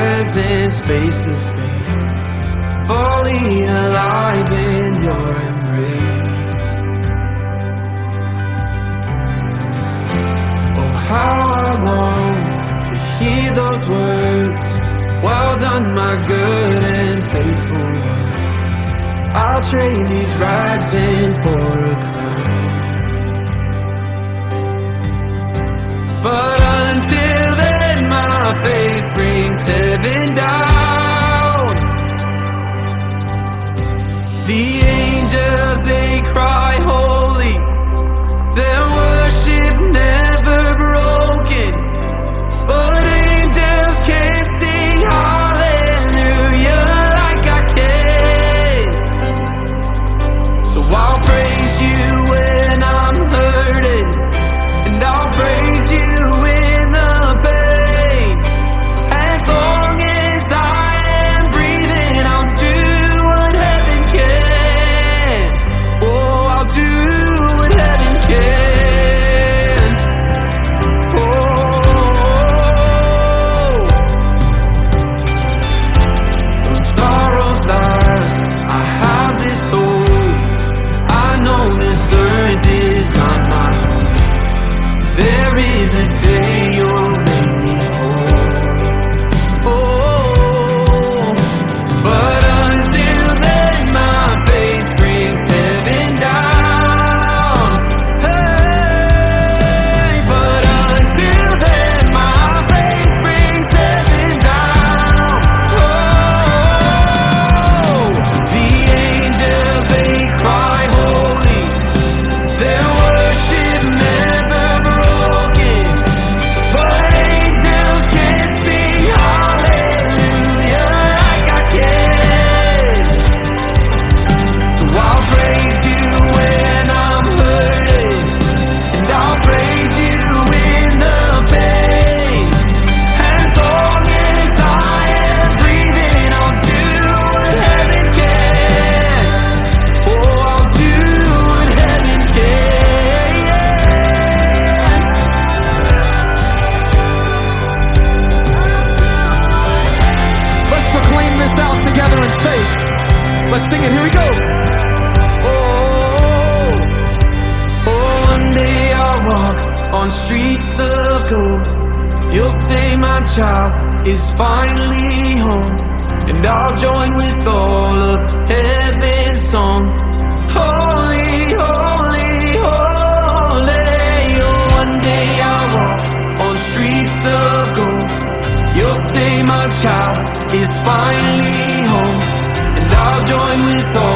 presence face to face, fully alive in your embrace. Oh, how I long to hear those words, well done, my good and faithful one. I'll trade these rags in for a crown. But until then, my faith brings heaven down. The angels, they cry holy, their worship never broken. But angels can't sing hallelujah like I can. So I'll praise you when I'm hurting, and I'll praise you in the pain. As long as I am breathing, I'll do what heaven can't. Oh, I'll do what heaven can't. Oh, those sorrows last, I have this hope. I know this earth is not my home. There is a day you'll make me whole. Oh, but until then, my faith brings heaven down. Hey, but until then, my faith brings heaven down. Oh, the angels, they cry holy, their worship never broken. But angels can't sing hallelujah like I can. So I'll praise you when I'm hurting, and I'll praise you in the pain. As long as I am breathing, I'll do what heaven can. Oh, I'll do what heaven can't. Let's proclaim this out together in faith. Let's sing it. Here we go. Oh, one day I'll walk on streets of gold. You'll say my child is finally home, and I'll join with all of heaven's song. Holy, holy, holy. Oh, one day I'll walk on streets of gold. You'll say my child is finally home, and I'll join with all